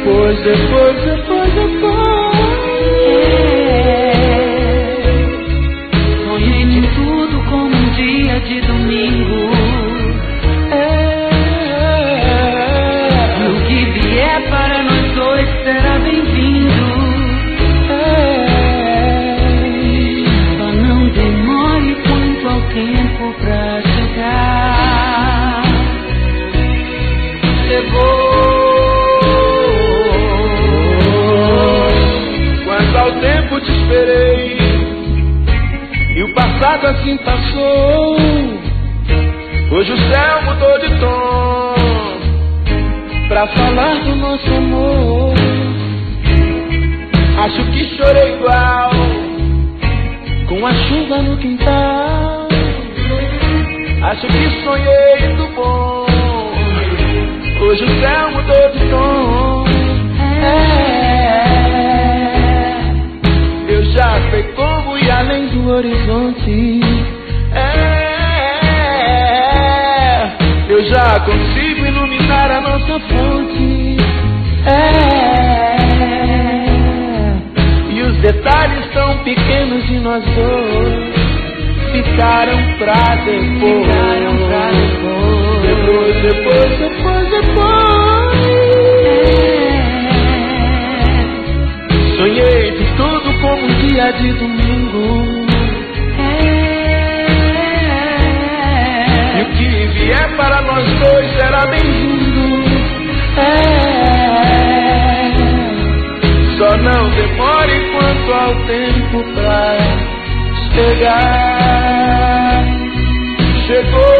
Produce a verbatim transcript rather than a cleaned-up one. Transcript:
depois, depois, depois, depois. É. Sonhei de tudo como um dia de domingo. É. E o que vier para nós dois será bem-vindo. Só não demore quanto ao tempo pra chegar. Chegou. Quanto ao tempo te esperei, e o passado assim passou. Hoje o céu mudou de tom pra falar do nosso amor. Acho que chorei igual com a chuva no quintal. Acho que sonhei do bom. Hoje o céu mudou de tom. É. Eu já sei como ir além do horizonte. É. Eu já consigo iluminar a nossa fonte. É. E os detalhes tão pequenos de nós dois ficaram pra depois. Ficaram pra depois. Depois, depois, depois, depois. É. Sonhei de tudo como um dia de domingo. É. E o que vier para nós dois será bem-vindo. É. Só não demore quanto ao tempo pra chegar. Chegou.